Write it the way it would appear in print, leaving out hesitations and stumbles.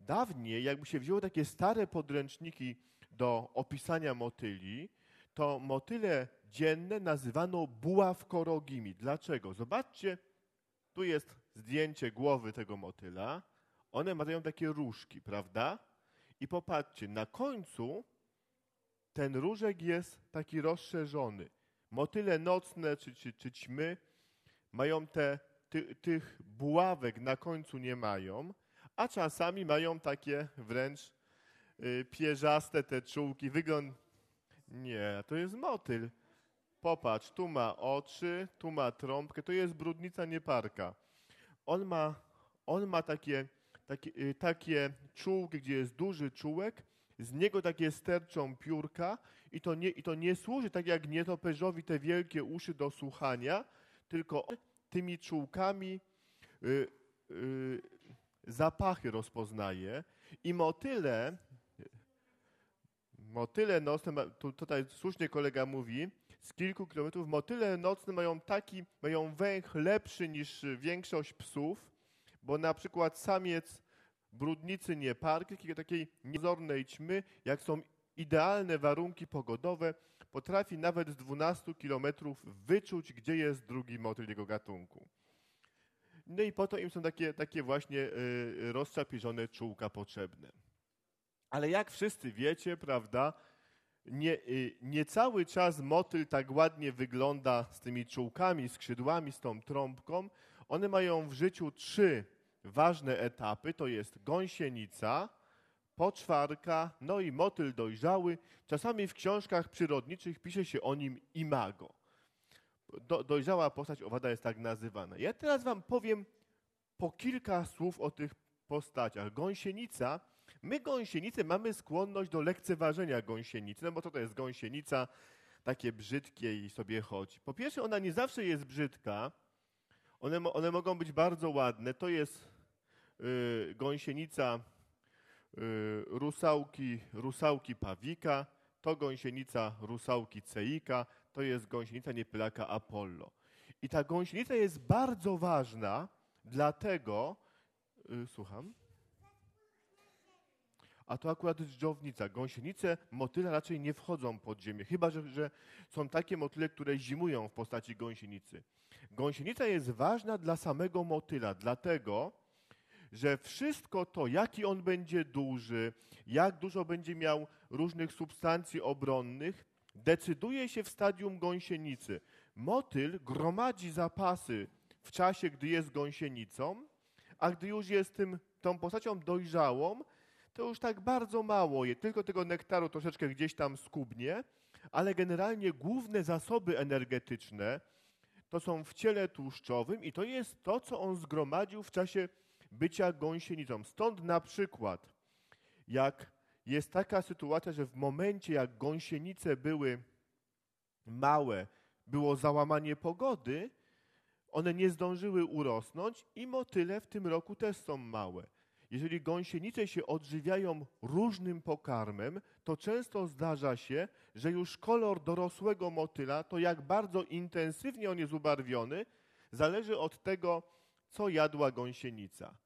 Dawniej, jakby się wzięło takie stare podręczniki do opisania motyli, to motyle dzienne nazywano buławkorogimi. Dlaczego? Zobaczcie, tu jest zdjęcie głowy tego motyla. One mają takie różki, prawda? I popatrzcie, na końcu ten różek jest taki rozszerzony. Motyle nocne czy ćmy mają tych buławek na końcu nie mają, a czasami mają takie wręcz pierzaste te czułki. Nie, to jest motyl. Popatrz, tu ma oczy, tu ma trąbkę, to jest brudnica nieparka. On ma takie czułki, gdzie jest duży czułek, z niego takie sterczą piórka i to nie służy tak jak nietoperzowi te wielkie uszy do słuchania, tylko tymi czułkami zapachy rozpoznaje i motyle nocne, tutaj słusznie kolega mówi, z kilku kilometrów, motyle nocne mają węch lepszy niż większość psów, bo na przykład samiec brudnicy nieparki, takiej niezornej ćmy, jak są idealne warunki pogodowe, potrafi nawet z 12 kilometrów wyczuć, gdzie jest drugi motyl jego gatunku. No i po to im są takie właśnie rozczapieżone czułka potrzebne. Ale jak wszyscy wiecie, prawda, nie cały czas motyl tak ładnie wygląda z tymi czułkami, skrzydłami, z tą trąbką. One mają w życiu 3 ważne etapy, to jest gąsienica, poczwarka, no i motyl dojrzały. Czasami w książkach przyrodniczych pisze się o nim imago. Dojrzała postać owada jest tak nazywana. Ja teraz wam powiem po kilka słów o tych postaciach. Gąsienica, my gąsienice mamy skłonność do lekceważenia gąsienicy, no bo to jest gąsienica, takie brzydkie i sobie chodzi. Po pierwsze, ona nie zawsze jest brzydka, one mogą być bardzo ładne. To jest gąsienica rusałki pawika, to gąsienica rusałki ceika, to jest gąsienica niepylaka Apollo. I ta gąsienica jest bardzo ważna, dlatego, słucham, a to akurat jest dżdżownica. Gąsienice, motyle raczej nie wchodzą pod ziemię, chyba że są takie motyle, które zimują w postaci gąsienicy. Gąsienica jest ważna dla samego motyla, dlatego, że wszystko to, jaki on będzie duży, jak dużo będzie miał różnych substancji obronnych, decyduje się w stadium gąsienicy. Motyl gromadzi zapasy w czasie, gdy jest gąsienicą, a gdy już jest tą postacią dojrzałą, to już tak bardzo mało je, tylko tego nektaru troszeczkę gdzieś tam skubnie, ale generalnie główne zasoby energetyczne to są w ciele tłuszczowym i to jest to, co on zgromadził w czasie bycia gąsienicą. Stąd na przykład, jak jest taka sytuacja, że w momencie, jak gąsienice były małe, było załamanie pogody, one nie zdążyły urosnąć i motyle w tym roku też są małe. Jeżeli gąsienice się odżywiają różnym pokarmem, to często zdarza się, że już kolor dorosłego motyla, to jak bardzo intensywnie on jest ubarwiony, zależy od tego, co jadła gąsienica.